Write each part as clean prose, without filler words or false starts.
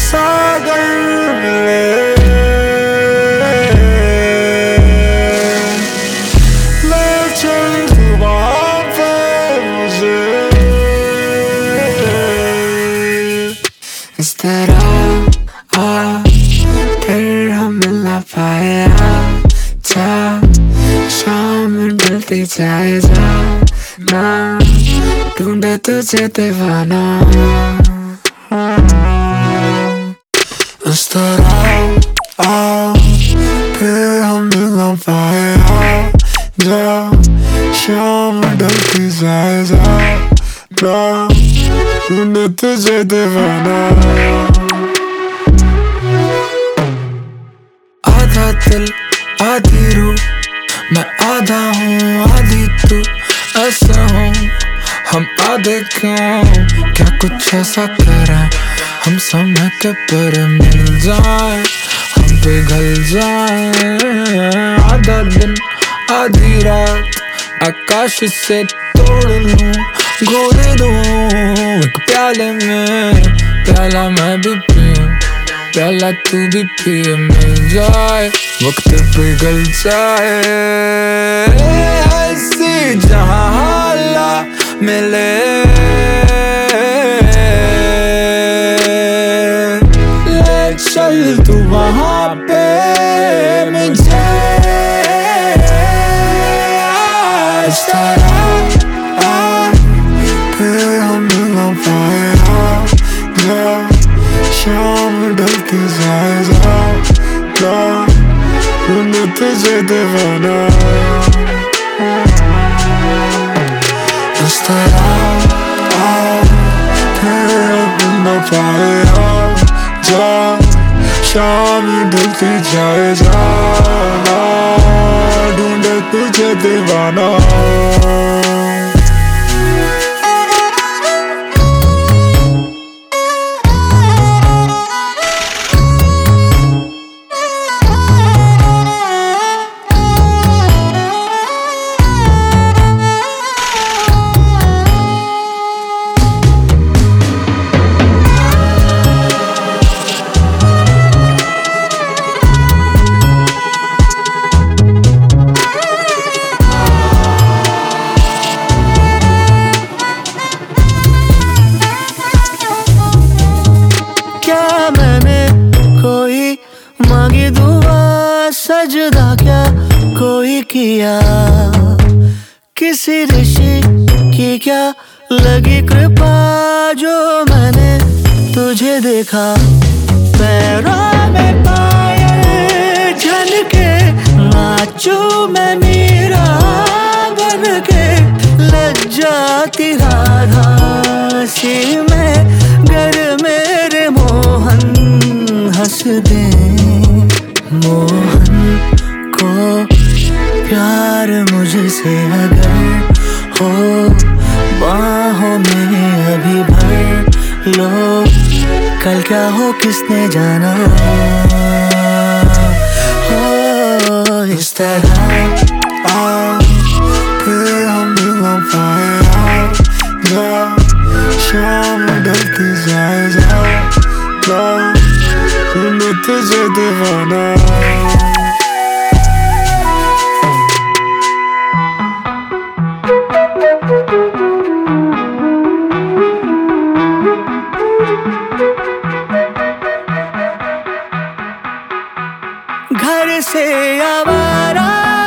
सागर मिले, ले चल तू वहाँ पे मुझे। इस तरह फिर हम मिल ना पाए, आजा शाम ढलती जाए, जाना ढूंढे तुझे दीवाना। इस तरह फिर हम मिल ना पाए, आजा शाम ढलती जाए, जाना ढूंढे तुझे दीवाना। आधा दिल आधी रूह, मैं आधा हूँ आधी तू, ऐसा हूँ हम आधे क्यों? क्या कुछ ऐसा करें हम समय के पर मिल जाए, हम पिघल जाए। आधा दिन आधी रात आकाश से तोड़ लूं, घोल दूं एक प्याले में, प्याला मैं भी पीऊं, प्याला तू भी पिए, मिल जाए वक्त पिघल जाए। ऐसी जहाँ हाला मिले, ले चल तू वहाँ पे मुझे। इस तरह फिर हम मिल ना पाए, शाम ढलती जाए, जाना ढूंढे तुझे दीवाना। इस तरह फिर हम मिल ना पाए, शाम ढलती जाए, जाना ढूंढे तुझे दीवाना। मांगी दुआ सजदा क्या कोई किया, किसी ऋषि की क्या लगी कृपा, जो मैंने तुझे देखा। पैरों में पायल झनके, नाचूं मैं मीरा बन के, लज्जाती राधा सी मैं, गर मेरे मोहन हंस दे। मोहन को प्यार मुझसे अगर हो, बाहों में अभी भर लो, कल क्या हो किसने जाना। हो इस तरह फिर हम मिल ना पाए, शाम ढलती जाए, जाना ढूंढे तुझे दीवाना। घर से आवारा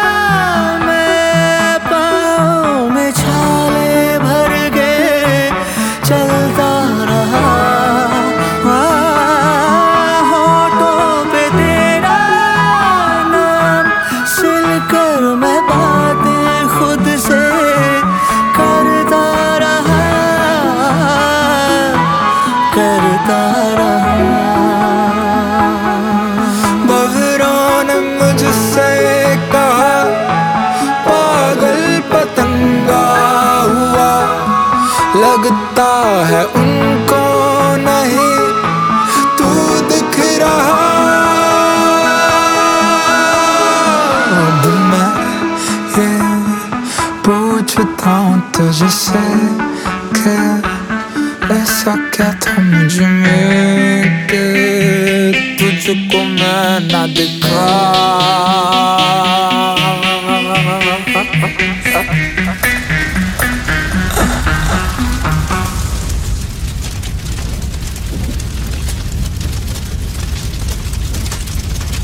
मैं, पाँव में छाले भर के चलता रहा, होठों पे तेरा नाम सुनकर मैं बातें खुद से करता रहा, करता रहा। मुझसे कहा पागल पतंगा हुआ, लगता है उनको नहीं तू दिख रहा। अब मैं ये पूछता हूँ तुझसे कि ऐसा क्या था मुझ में कि ना दिखा